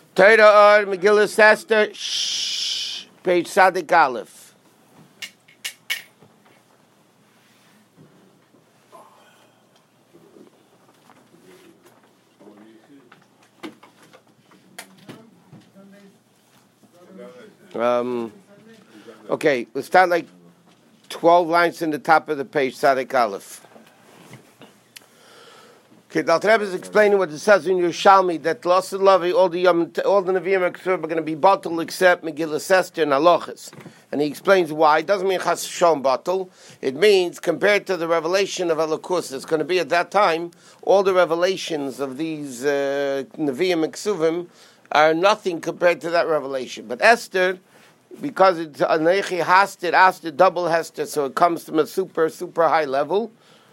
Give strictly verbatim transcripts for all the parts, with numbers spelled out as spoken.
Torah or Megillah Esther, shh, page Sadik Aleph. Um, okay, let's start like twelve lines in the top of the page, Sadik Aleph. Okay, the Alter Rebbe is explaining what it says in Yerushalmi that Los Lavi, all the Yom, all the Nevi'im are going to be bottled except Megillah Esther and Halachas, and he explains why. It doesn't mean Chas Shom bottle. It means compared to the revelation of Elokus, it's going to be at that time. All the revelations of these uh, Nevi'im and Ksuvim are nothing compared to that revelation. But Esther, because it's Anechi Hastir, Astir, double Hester, so it comes from a super super high level.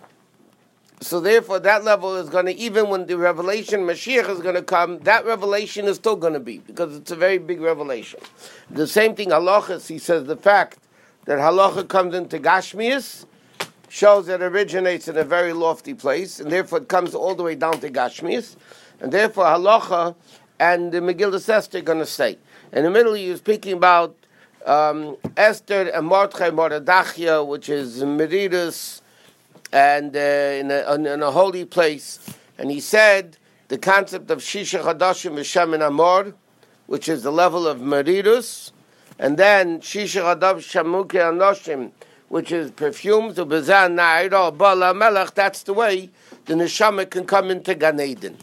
So therefore, that level is going to, even when the revelation Mashiach is going to come, that revelation is still going to be, because it's a very big revelation. The same thing, halachas, he says, the fact that halacha comes into Gashmias shows that it originates in a very lofty place, and therefore it comes all the way down to Gashmias, and therefore halacha and the Megillah Esther are going to stay. In the middle, he was speaking about um, Esther and Mordechai Mordechai, which is Meridus, and uh, in, a, in a holy place, and he said the concept of Shisha Chadashim V'Shem and Amor, which is the level of Meridus, and then Shisha Chadashim Shamuke Anoshim, which is perfumes, Ubezan Na'ira Bala Melech. That's the way the neshama can come into Gan Eden.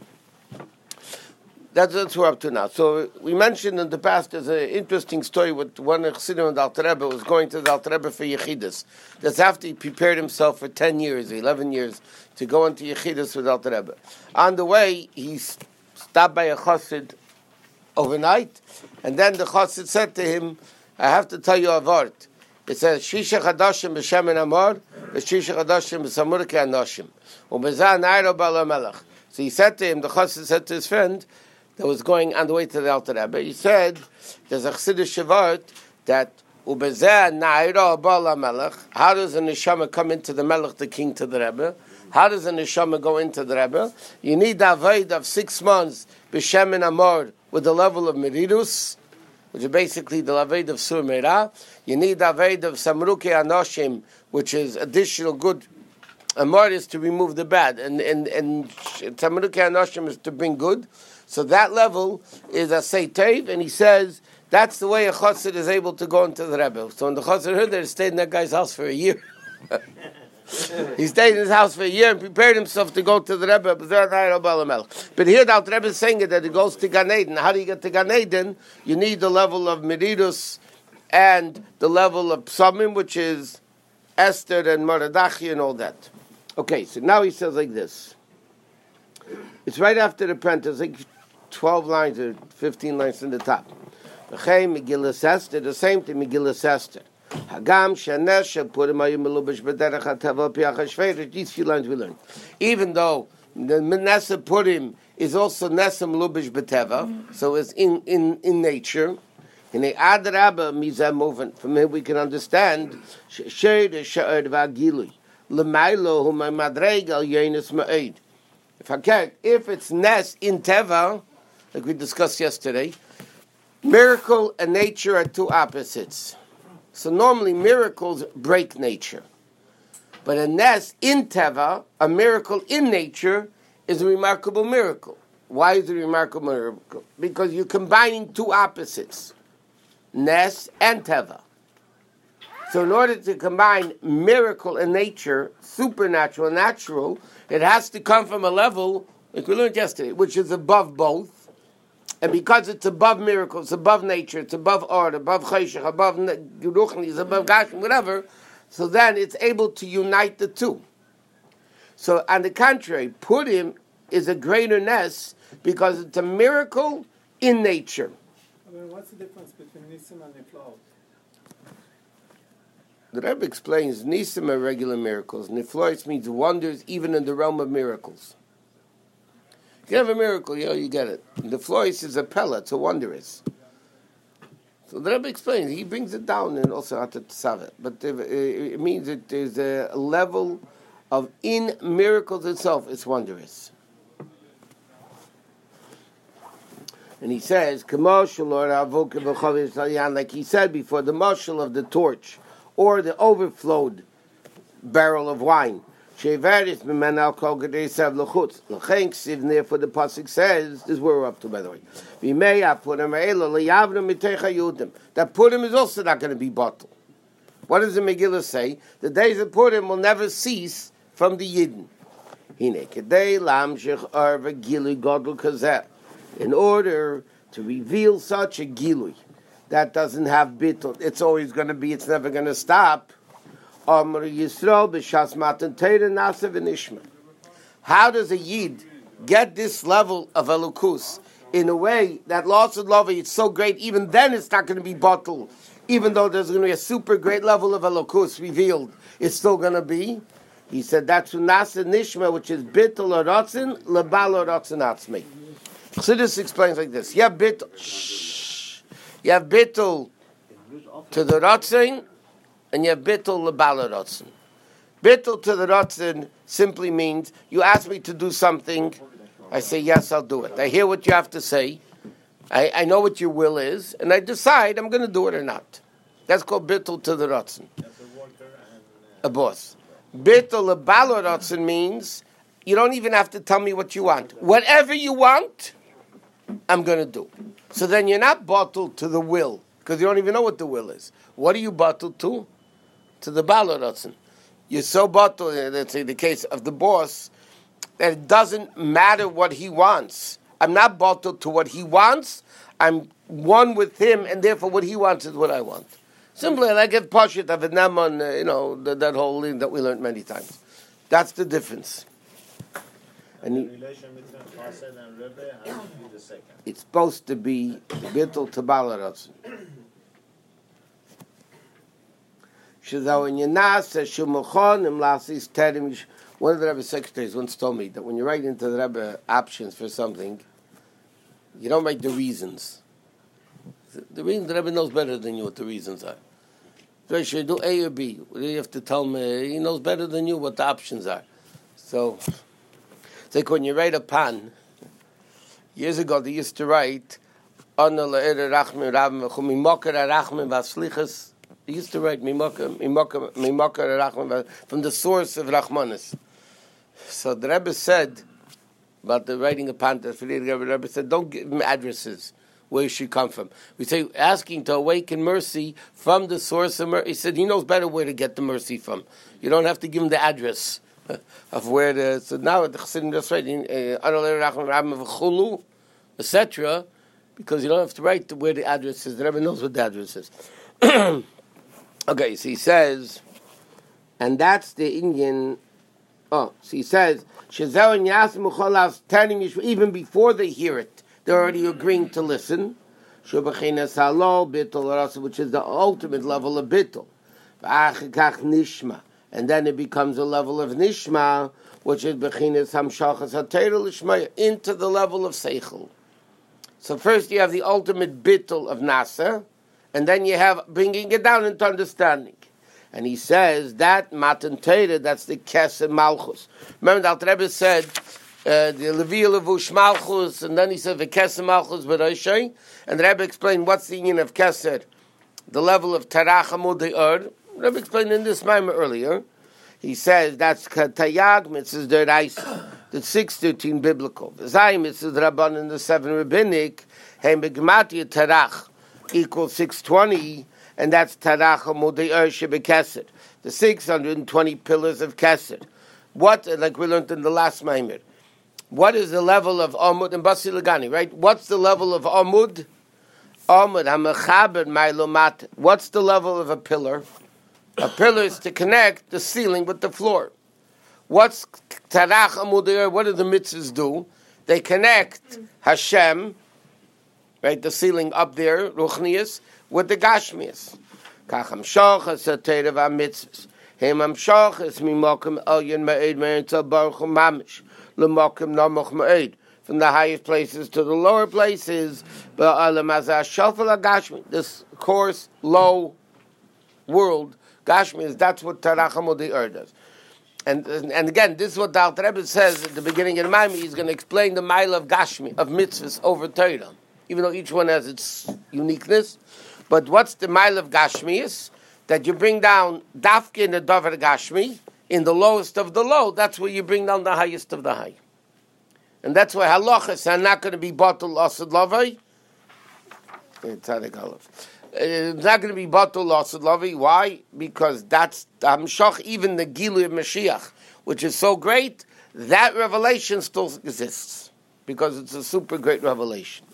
That's what we're up to now. So we mentioned in the past there's an interesting story with one Chassidim of the Alter Rebbe was going to the Alter Rebbe for Yechidus. That's after he prepared himself for ten years, eleven years, to go into Yechidus with Alter Rebbe. On the way, he stopped by a Chassid overnight, and then the Chassid said to him, I have to tell you a word. It says, Shisha Chadashim B'Shem and Amor, Shisha Chadashim B'Samurke Anoshim, Ubezah Nairo Bala Melech. So he said to him, the Chassid said to his friend, that was going on the way to the Alter Rebbe, he said, there's a Chassidish Shavart that Ubezeh Na'ira Bala Melech. How does a neshama come into the Melech, the king, to the Rebbe? How does a neshama go into the Rebbe? You need a Aved of six months, B'Shem and Amor, with the level of Meridus, which is basically the Aved of Sur Meirah. You need a Aved of Samruke Anoshim, which is additional good. Amor is to remove the bad, and, and, and Samruke Anoshim is to bring good. So that level is a Seitiv, and he says that's the way a Chassid is able to go into the Rebbe. So when the Chassid heard that, he stayed in that guy's house for a year. He stayed in his house for a year and prepared himself to go to the Rebbe. But here the Alter Rebbe is saying that he goes to Gan Eden. How do you get to Gan Eden? You need the level of Meridus and the level of Psamim, which is Esther and Mordechai and all that. Okay, so now he says like this. It's right after the apprentice, like twelve lines or fifteen lines in the top. Megillah Esther, the same thing, Megillah Esther. Hagam shenesh purim ayu melubish b'derech hateva piachashveish. These few lines we learned. Even though the Nesa Purim is also Nesa melubish b'teva, so it's in in in nature. In a adraba mizah movement, from here we can understand sheir she'er v'agilui l'maylo hu madreg al yenis ma'id. If I can, if it's Nes in Teva, like we discussed yesterday, miracle and nature are two opposites. So normally miracles break nature. But a Nes in Teva, a miracle in nature, is a remarkable miracle. Why is it a remarkable miracle? Because you're combining two opposites, Nes and Teva. So in order to combine miracle and nature, supernatural and natural, it has to come from a level, like we learned yesterday, which is above both. And because it's above miracles, above nature, it's above art, above chayshach, above ruchnis, above gashim, whatever, so then it's able to unite the two. So on the contrary, Purim is a greater ness because it's a miracle in nature. I mean, what's the difference between Nisim and Niflaot? The Rebbe explains Nisim are regular miracles. Niflois means wonders even in the realm of miracles. If you have a miracle, you know, you get it. Niflois is a pella, it's a wondrous. So the Rebbe explains, he brings it down and also at the Tzavet. But it means that there's a level of in miracles itself, it's wondrous. And he says, like he said before, the marshal of the torch, or the overflowed barrel of wine. Therefore the pasuk says, this is where we're up to, by the way. That Purim is also not going to be bottled. What does the Megillah say? The days of Purim will never cease from the Yidden. In order to reveal such a gilui that doesn't have bittul, it's always going to be, it's never going to stop. How does a Yid get this level of elukus in a way that loss of love, it's so great, even then it's not going to be bottled. Even though there's going to be a super great level of elukus revealed, it's still going to be. He said that's nasa nishma, which is bittul aratzin lebal aratzin atzmei. Chassidus explains like this: you have bittul, shh, you have bittul to the ratzin, and you have bittul lebal aratzin. Bittul to the ratzin simply means you ask me to do something, I say yes, I'll do it. I hear what you have to say. I, I know what your will is, and I decide I'm going to do it or not. That's called bittul to the ratzin. A boss. Bittul lebal aratzin means you don't even have to tell me what you want. Whatever you want, I'm going to do. So then you're not bottled to the will, because you don't even know what the will is. What are you bottled to? To the bal aratzin. You're so bottled, let's say the case of the boss, that it doesn't matter what he wants. I'm not bottled to what he wants. I'm one with him, and therefore what he wants is what I want. Simply, like a pashut of Naman, uh, you know, the, that whole thing that we learned many times. That's the difference. And the relation between Chassid and Rebbe has to be the second. It's supposed to be bittul to bal aratzin. One of the Rebbe's secretaries once told me that when you write into the Rebbe options for something, you don't write the reasons. The reason the Rebbe knows better than you what the reasons are. So should do A or B. You have to tell him he knows better than you what the options are. So it's like when you write a pan. Years ago they used to write they used to write from the source of Rachmanis. So the Rebbe said about the writing a pan, the Rebbe said, don't give him addresses where you should come from. We say asking to awaken mercy from the source of mercy. He said he knows better where to get the mercy from. You don't have to give him the address of where the. So now the Chassidim just writing uh, et cetera, because you don't have to write where the address is. The Rebbe knows what the address is. Okay, so he says, and that's the Indian. Oh, so he says, even before they hear it, they're already agreeing to listen. Which is the ultimate level of bittul. And then it becomes a level of nishma, which is into the level of seichel. So first you have the ultimate bittul of nasa, and then you have bringing it down into understanding. And he says that matan Torah, that's the Kesed Malchus. Remember that Rebbe said uh, the Levi Levush Malchus, and then he said the Kesed Malchus B'Roshai, and the Rebbe explained what's the union of Kesed, the level of Tarach Amud De'or. Rebbe explained in this Maimah earlier. He says that's Katayag Mitzvahs D'Oraisa, the six thirteen biblical. The Zayim Mitzvahs Rabban and the seven rabbinic. Hem Begmatia Tarach equals six twenty. And that's Tarach Amud De'or Shebekesed, the six hundred twenty pillars of Kesed. What, like we learned in the last Maimir, what is the level of Amud and Basi Lagani, right? What's the level of Amud? Amud HaMechaber Ma'lomat. What's the level of a pillar? A pillar is to connect the ceiling with the floor. What's Tarach Amud De'or? What do the mitzvahs do? They connect Hashem, right, the ceiling up there, Ruchnius, with the Gashmias. Kach hamshachas ha'teirav ha'mitzvahs. Hem hamshachas mimokim elyon ma'ed me'entzal baruch mamish. L'mokim namoch ma'ed. From the highest places to the lower places. Ba'alam azah shofel ha'gashmi. This coarse, low world, Gashmias, that's what Tarach Amud De'or does. And, and again, this is what the Alter Rebbe says at the beginning of the Maimah. He's going to explain the mile of Gashmi, of mitzvahs over Torah. even though each one has its uniqueness. But what's the mile of Gashmius? That you bring down Dafke in the Dover Gashmi, in the lowest of the low, that's where you bring down the highest of the high. And that's why halachas are not going to be bottle asad lavai. It's not going to be bottle asad lavai. Why? Because that's hamshach, even the Gilu of Mashiach, which is so great, that revelation still exists. Because it's a super great revelation.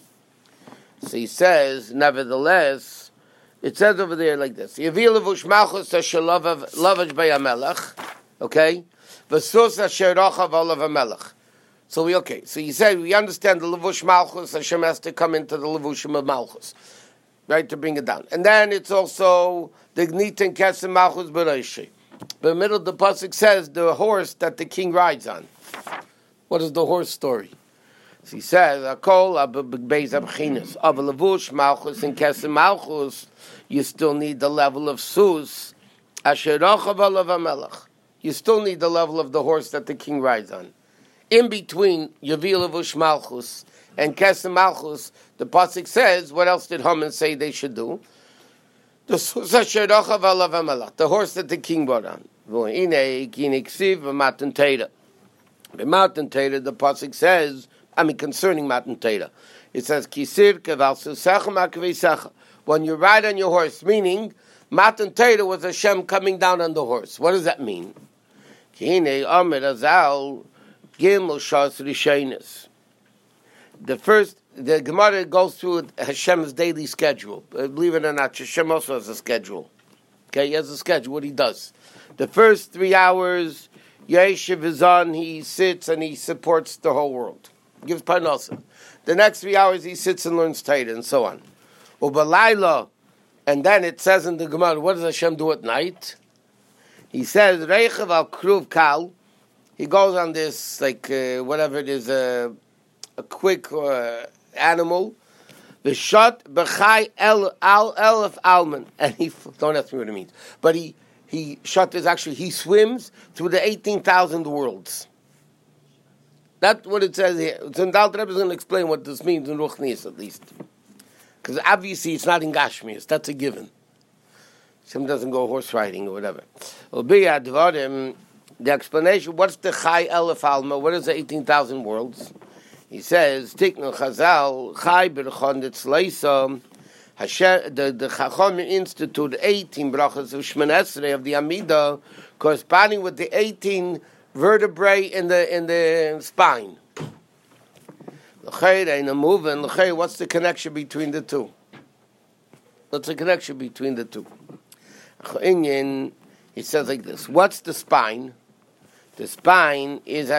So he says, nevertheless, it says over there like this: Yavil levush malchus asher lavav lavash bayamelech, okay, v'sus asher rochav olav hamelech. So we okay. So he said we understand the levush malchus. Hashem has to come into the levushim of malchus, right, to bring it down. And then it's also the gnit and kesem malchus bereishi. But in the middle of the pasuk says the horse that the king rides on. What is the horse story? So he says, "Akol beis abchinas of levush malchus and kesem malchus." You still need the level of sus asher rochav olav hamelech. You still need the level of the horse that the king rides on. In between Yavil levush malchus and kesem malchus, the pasuk says, what else did Haman say they should do? The sus asher rochav olav hamelech, the horse that the king brought on. V'inei kini ksiv v'matan teira. V'matan teira, the pasuk says, I mean concerning matan teira, it says kisir keval susecha ma'kveisecha. When you ride on your horse, meaning matan teira was Hashem coming down on the horse. What does that mean? Kine amir azal gimel shas rishenis. The first, the Gemara goes through Hashem's daily schedule. Believe it or not, Hashem also has a schedule. Okay, he has a schedule, what he does. The first three hours, Yeshiv is on, he sits and he supports the whole world. Gives parnasa. The next three hours he sits and learns Torah and so on. Ubalayla, and then it says in the Gemara, what does Hashem do at night? He says, Reichav al kruv kal. He goes on this, like, uh, whatever it is, uh, a quick uh, animal. V'shot b'chai el al elef alman. And he, don't ask me what it means. But he, he, shot is actually, he swims through the eighteen thousand worlds. That's what it says here. So Dal Rebbe is going to explain what this means in Ruchnius at least. Because obviously it's not in Gashmias. That's a given. Some doesn't go horse riding or whatever. The explanation, what's the Chai Elef Alma? What is the eighteen thousand worlds? He says, Tiknu Chazal, Chai Berchon Tzleisa, the, the Chacham Institute, eighteen brachas of Shemon Esrei of the Amida, corresponding with the eighteen vertebrae in the in the spine. What's the connection between the two? What's the connection between the two? He says like this. What's the spine? The spine is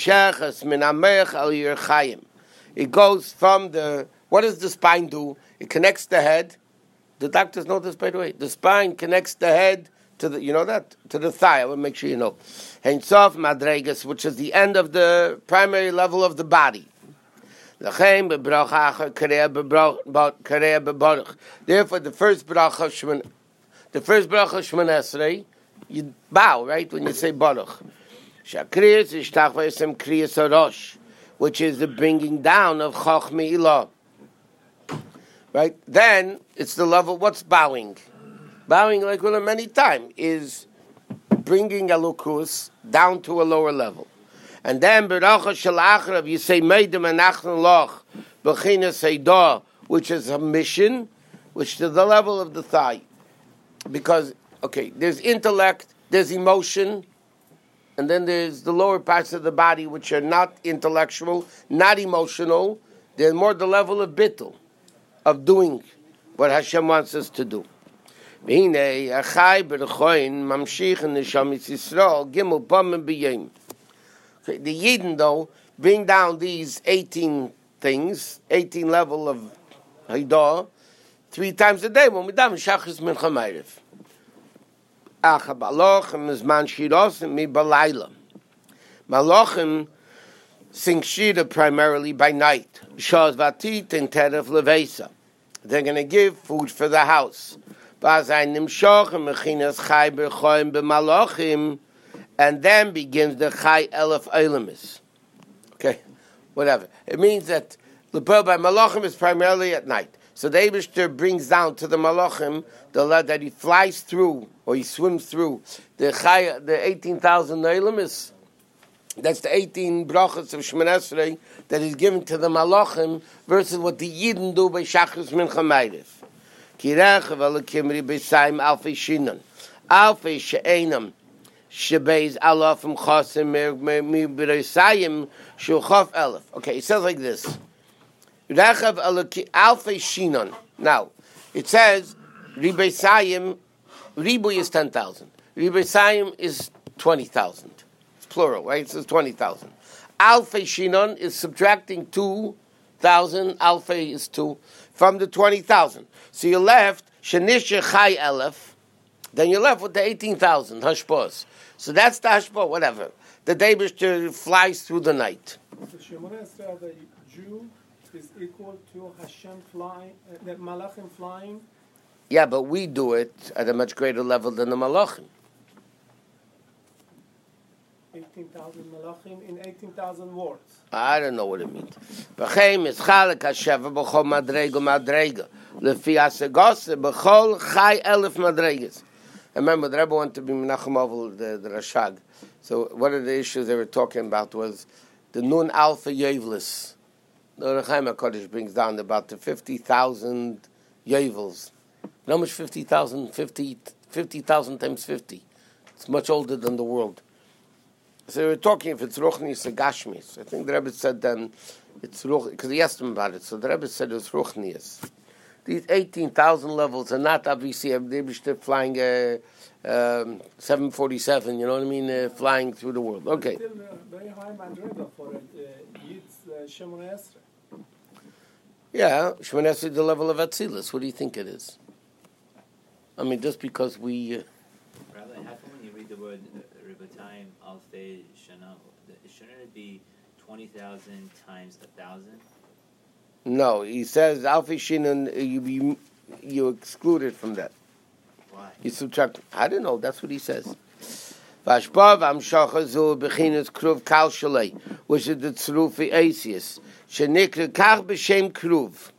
it goes from the, what does the spine do? It connects the head. The doctors know this, by the way. The spine connects the head to the, you know that? To the thigh. I will make sure you know. Heinsof madregas, which is the end of the primary level of the body. Therefore, the first bracha of Shemon, the first bracha of Shemon Esrei, you bow, right, when you say Baruch. Shakriyas is Tachvayasem Kriyas Harosh, which is the bringing down of Chochmei Ilah. Right? Then, it's the level, what's bowing? Bowing, like we learned many times, is bringing Elokus down to a lower level. And then, Beracha Shel Achrav, you say, Meidem Anachnu Loch, Bechina Seidah, which is a mission, which is the level of the thigh. Because, okay, there's intellect, there's emotion, and then there's the lower parts of the body which are not intellectual, not emotional. They're more the level of bittul, of doing what Hashem wants us to do. The Yidden, though, bring down these eighteen things, eighteen level of Haidah, three times a day when we daven Shachris Mincha Ma'ariv. Malachim sing Shira primarily by night. Shaz Vatit and Teref Levesa. They're going to give food for the house. And then begins the Chai Elef Eilemis. Okay, whatever. It means that The pearl by Malachim is primarily at night. So the Eibishter brings down to the Malachim the lead that he flies through or he swims through the Chaya, the eighteen thousand Neilim is. That's the eighteen brachas of Shemoneh Esrei that is given to the Malachim versus what the Yidden do by Shachris Mincha Ma'ariv. Kirechav alakimri b'sayim alfei shinon. Alfei she'enam shebeis alafim chasim mi b'reisayim shuchaf elef. Okay, it says like this. Rechav alfei shinon. Now, it says ribeisayim, ribu is ten thousand. Ribeisayim is twenty thousand. Plural, right? It says twenty thousand. Alfei shinon is subtracting two thousand. Alfei is two from the twenty thousand. So you're left, shenisha chai elef, then you're left with the eighteen thousand, hashpos. So that's the hashpos, whatever. The Eibishter flies through the night. The Shemoneh Esrei, the Jew is equal to Hashem flying, uh, the Malachim flying. Yeah, but we do it at a much greater level than the Malachim. eighteen thousand Malachim in eighteen thousand words. I don't know what it means. B'cheim is chalek hasheva b'chol madrega madrega lefi asegose b'chol chai elef madregas. I remember the Rebbe wanted to be Menachem Ovel, the, the Rashag. So one of the issues they were talking about was the Nun Alpha Yevlis. The Rechaim HaKodesh brings down about the fifty thousand Yevils. How much fifty thousand? fifty thousand times fifty. It's much older than the world. So we were talking if it's Ruchnius or Gashmis. I think the Rebbe said then it's Ruch, because he asked him about it. So the Rebbe said it was Ruchnius. These eighteen thousand levels are not obviously they're flying a um, seven forty-seven, you know what I mean, uh, flying through the world. Okay. Still uh, very high madrega for it. Uh, Yid's uh, Shemoneh Esrei. Yeah, Shemoneh Esrei is the level of Atzilus. What do you think it is? I mean, just because we... Uh, Rabbi, how come when you read the word uh, Ribatayim, Alfei, Shana, shouldn't it be twenty thousand times a thousand? No, he says Alfei Shinon, you, you, you exclude it from that. Why? You subtract. I don't know, that's what he says. Vashpav Amshacha Zu Bechinas Kruv Kal Shalei, which is the Tzrufi Asius. Shenikra Kach B'Shem Kruv.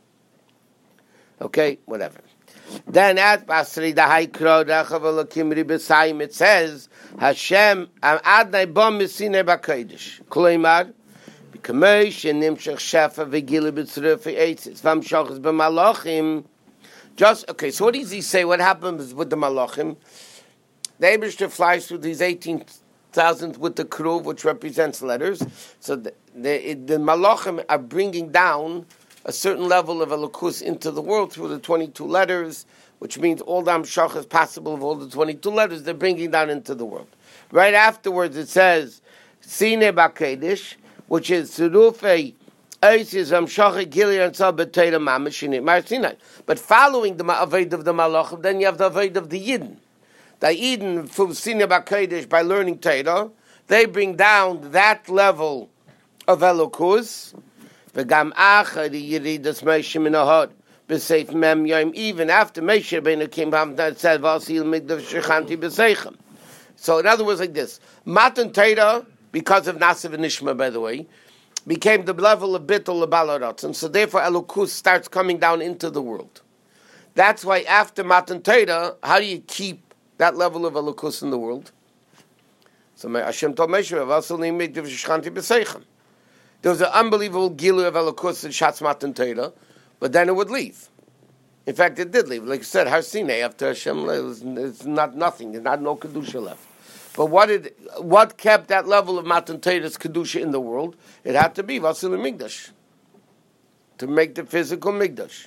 Okay, whatever. Then at Basri the High Krod Rechav Elokimri B'Sayim it says Hashem Adnai Bom Mesine B'Kodesh. Kloimar B'Kamesh Nimshach Shefa V'Gili B'Tzrufi Asius Vamshachas B'Malachim. Just okay. So what does he say? What happens with the Malachim? The Eibishter flies through these eighteen thousand with the Kruv, which represents letters. So the, the, the Malachim are bringing down a certain level of Elokus into the world through the twenty-two letters, which means all the Amshach is possible of all the twenty-two letters they're bringing down into the world. Right afterwards it says, Sine B'Kodesh, which is Tzurufei Eisis Amshach Gili and Sabbateira Mamashini Mar Sinai. But following the Avoid of the Malachim, then you have the Avoid of the Yidden. The Yidden from Sine B'Kodesh by learning Torah, they bring down that level of Elokus. V'gam acha the Yeridas Moshe min ha'hod b'seif mem yom, even after Moshe Rabbeinu came home and said Vasil migdav shechanti b'seichem. So in other words, like this: Matan Torah, because of Nasiv and Nishma, by the way, became the level of Bittul Balarot, and so therefore Elokus starts coming down into the world. That's why after Matan Torah, how do you keep that level of Elokus in the world? So Hashem told Moshe Vasil migdav shechanti b'seichem. There was an unbelievable gilu of Elokus in Shatz Matan Torah, but then it would leave. In fact, it did leave. Like you said, Har Sinai after Hashem, it's not nothing. There's not no kedusha left. But what did what kept that level of Matan Torah's kedusha in the world? It had to be Vasil Migdash to make the physical Migdash.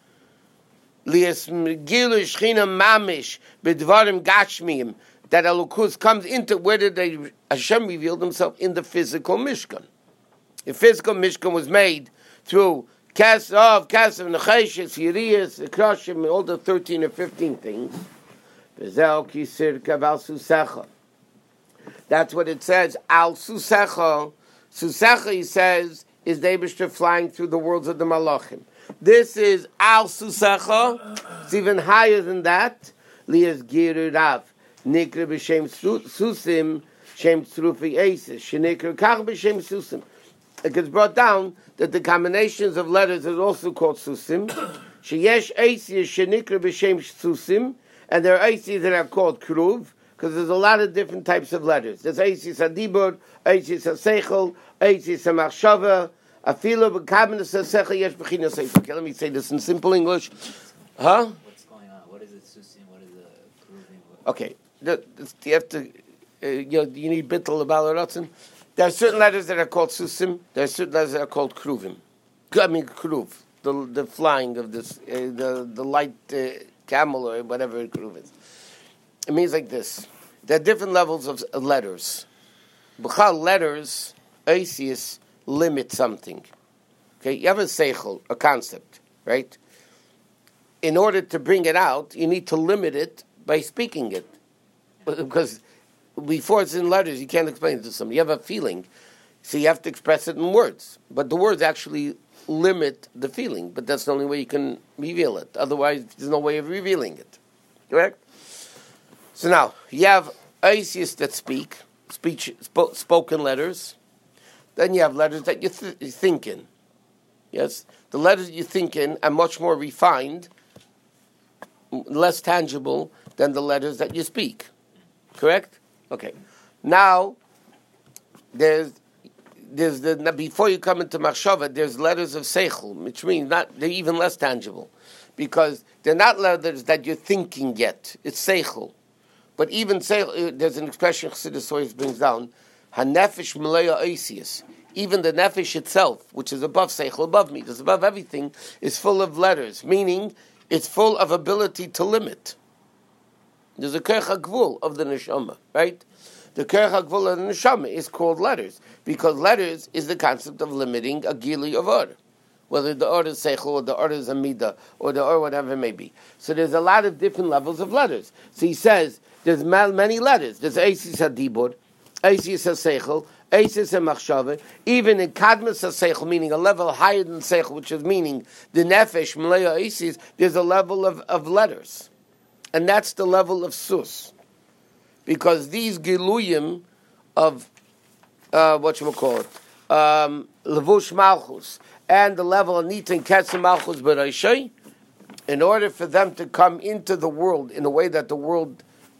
Lias gilu shchina mamish b'dvarim gashmiyim, that Elokus comes into, where did they Hashem revealed himself? In the physical Mishkan. The physical Mishkan was made through Kesef, Kesef, Necheshes, Yiriyas, Krashim, all the thirteen or fifteen things. That's what it says. Al Susecha. Susecha, he says, is the Eibishter flying through the worlds of the Malachim. This is Al Susecha. It's even higher than that. Lias Giru Rav. Nikra b'Shem Susim. Shem Tzrufi Eises. Shenikra Kach b'Shem Susim. it gets brought down that the combinations of letters is also called susim. Sheyesh eisiyas shenikra b'shem susim, and there are eisiyas that are called kruv, because there's a lot of different types of letters. There's eisiyas hadibur, eisiyas haseichel, eisiyas hamachshava, afilu b'kabenas haseichel yesh b'chinas sefer. Okay, let me say this in simple English. Huh? What's going on? What is it susim? What is it proving? Okay, the, the, you have to, uh, you, know, you need bittul about rotzen. There are certain letters that are called susim. There are certain letters that are called kruvim. I mean kruv, the the flying of this, uh, the the light uh, camel or whatever kruv is. It means like this. There are different levels of, of letters. B'chal letters, eisius, limit something. Okay, you have a seichel, a concept, right? In order to bring it out, you need to limit it by speaking it, because before it's in letters, you can't explain it to somebody. You have a feeling, so you have to express it in words. But the words actually limit the feeling, but that's the only way you can reveal it. Otherwise, there's no way of revealing it. Correct? So now, you have eisius that speak, speech, sp- spoken letters. Then you have letters that you th- you think in. Yes? The letters you think in are much more refined, less tangible than the letters that you speak. Correct? Okay. Now, there's there's the before you come into machshava, there's letters of seichel, which means not they're even less tangible, because they're not letters that you're thinking yet. It's seichel, but even seichel, there's an expression Chassidus always brings down, hanefesh meleya eisius. Even the nefesh itself, which is above seichel, above me, is above everything, is full of letters, meaning it's full of ability to limit. There's a kerch hagvul of the neshama, right? The kerch hagvul of the neshama is called letters, because letters is the concept of limiting a gili of order, whether the order is seichel or the order is amida or the or whatever it may be. So there's a lot of different levels of letters. So he says there's many letters. There's eisius hadibur, eisius haseichel, eisius hamachshava. Even in kadmas haseichel, meaning a level higher than seichel, which is meaning the nefesh meleya eisius, there's a level of, of letters. And that's the level of sus. Because these giluyim of, uh, what you call it, um, levush malchus, and the level of nitin ketzim malchus b'reishai, in order for them to come into the world in a way that the world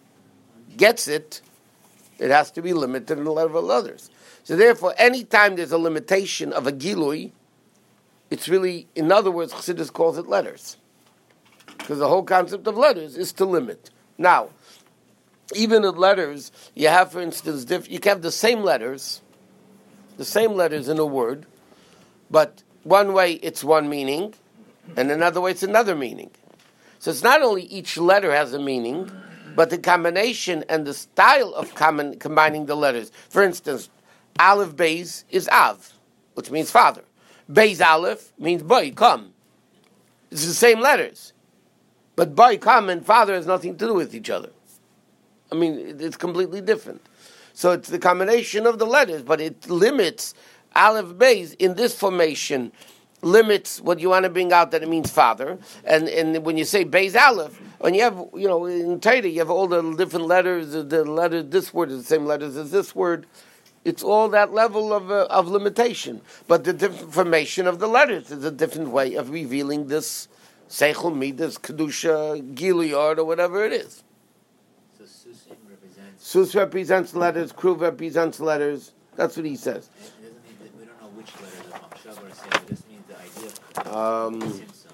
gets it, it has to be limited in the level of others. So therefore, any time there's a limitation of a gilui, it's really, in other words, Chassidus calls it letters. Because the whole concept of letters is to limit. Now, even in letters, you have, for instance, diff- you can have the same letters, the same letters in a word, but one way it's one meaning, and another way it's another meaning. So it's not only each letter has a meaning, but the combination and the style of common, combining the letters. For instance, Aleph Beis is Av, which means father. Beis Aleph means boy, come. It's the same letters. But boy, come, and father has nothing to do with each other. I mean, it's completely different. So it's the combination of the letters, but it limits Aleph Beis in this formation, limits what you want to bring out that it means father. And and when you say Beis Aleph, when you have, you know, in Torah, you have all the different letters, the letter, this word is the same letters as this word. It's all that level of uh, of limitation. But the different formation of the letters is a different way of revealing this Seichel Midas, Kedusha, Gilead, or whatever it is. So Susim represents... Sus represents letters, Kruv represents letters. That's what he says. It doesn't mean that we don't know which letters are Machshava or Seichel. This means the idea of... Um, Simsim.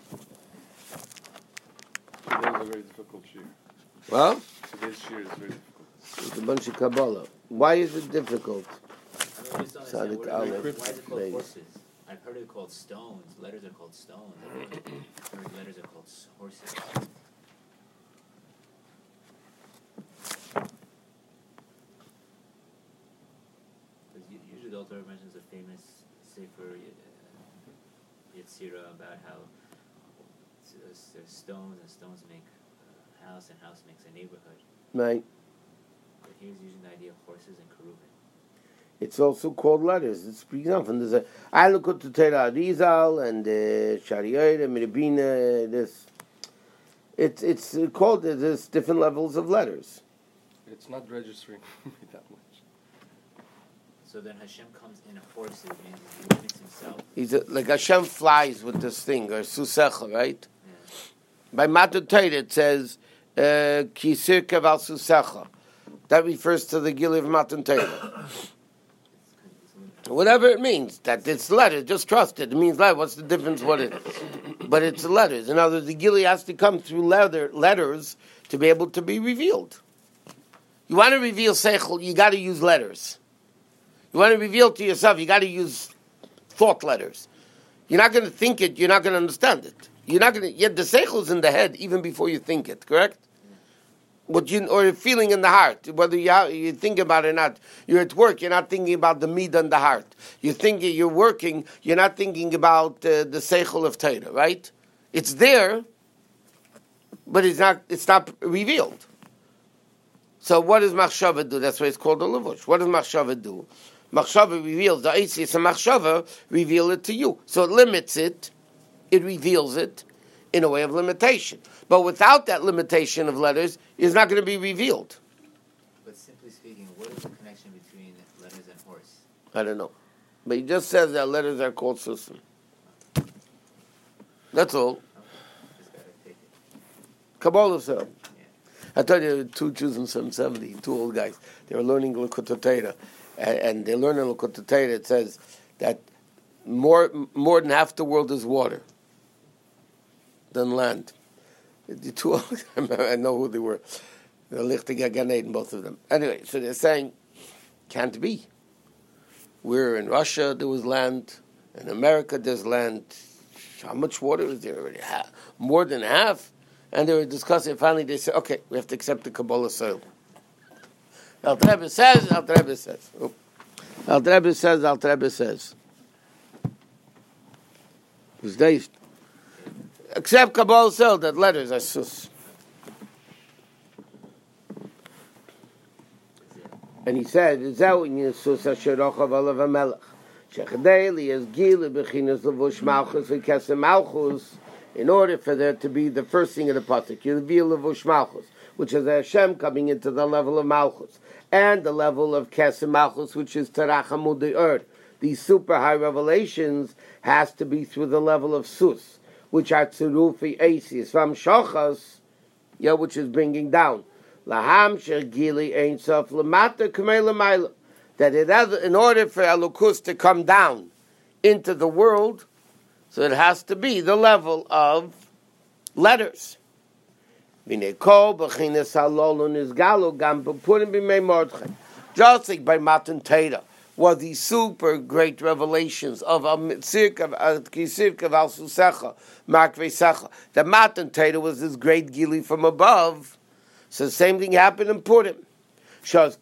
That was a very difficult shear. Well, Today's shear is very difficult. it's a bunch of Kabbalah. Why is it difficult? I mean, we just don't understand Sadik what, Aleph, why is it called Beis. horses? I've heard it called stones. Letters are called stones. I've heard letters are called s- horses. Because usually the Alter mentions a famous Sefer uh, Yetzirah about how s- uh, s- there's stones and stones make a house and house makes a neighborhood. Right. But here's using the idea of horses and kerubim. It's also called letters. It's for example, there's a Alukut to Torah Arizal and Shariot and Mirabina. This, it's it's called. There's different levels of letters. It's not registering that much. So then Hashem comes in horses, means he limits himself. He's a, like Hashem flies with this thing, or susecha, right? Yeah. By Matan Torah it says, Ki sirkev al susecha. That refers to the Gili of Matan Torah. Whatever it means, that it's letters, just trust it. It means letter. What's the difference what it is? But it's letters. In other words, the Gili has to come through letter, letters to be able to be revealed. You want to reveal Seichel, you got to use letters. You want to reveal to yourself, you got to use thought letters. You're not going to think it, you're not going to understand it. You're not going to, yet the Seichel's in the head even before you think it, correct? What you, or a feeling in the heart, whether you, you think about it or not. You're at work, you're not thinking about the midah in the heart. You're thinking, you're working, you're not thinking about uh, the Seichel of Torah, right? It's there, but it's not, it's not revealed. So what does Machshava do? That's why it's called a Levush. What does Machshava do? Machshava reveals the Eisis, and Machshava reveal it to you. So it limits it, it reveals it in a way of limitation. But without that limitation of letters, it's not going to be revealed. But simply speaking, what is the connection between letters and horse? I don't know. But he just says that letters are called susim. That's all. Okay. Just gotta take it. Kabbalah said. Yeah. I told you, two Jews in seven seventy, two old guys, they were learning Likutei Torah, and, and they learn in Likutei Torah, it says that more more than half the world is water than land. The two, I know who they were. The Lichtiga Gan Eden, both of them. Anyway, so they're saying, can't be. We're in Russia, there was land. In America, there's land. How much water is there already? Half, more than half. And they were discussing. Finally, they said, okay, we have to accept the Kabbalah soil. Alter Rebbe says, Alter Rebbe says. Oh. Alter Rebbe says, Alter Rebbe says. Who's they? Accept Kabbalah soil, that letters are sus. And he said, "Zeu in Yesus Asherochav Olav Hamelech, Shechadei is Gila Bechinas Levush Malchus v'Kesem Malchus." In order for there to be the first thing of the pasuk, you reveal Levush Malchus, which is Hashem coming into the level of Malchus, and the level of Kesem Malchus, which is Tarach Hamud the earth. These super high revelations has to be through the level of Sus, which are Tzurufi Asis from Shochas, yeah, which is bringing down. Laham Gili Ein Sof Lamata Kamei Lamayla. That it has, in order for Elokus to come down into the world, so it has to be the level of letters. Just like by Matan Torah were these super great revelations of a Mitzirk of Kisirk of Al Susecha, Mark Vesecha. The Matan Torah was this great gili from above. So the same thing happened in Purim. And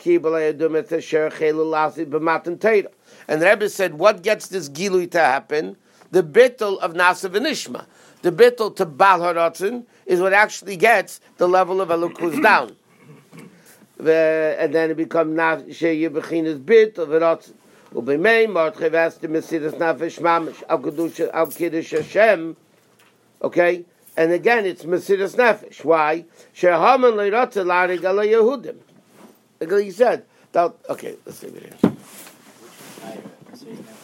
the Rebbe said, what gets this gilui to happen? The bittul of Nasav and Ishma. The bittul to Bal Haratzin is what actually gets the level of Elokus down. And then it becomes Sheyeh B'chinas bit of Haratzin. Ubimei Mordchei V'Ester Mesidas Nafesh Mamish Al Kedusha Al Kiddush Hashem. Okay? And again, it's Mesidas Nefesh. Why? Shehaman Leiratzah Larig Ala Yehudim. Like he said. That, okay, let's leave it here. Which is higher, Mesidas Nefesh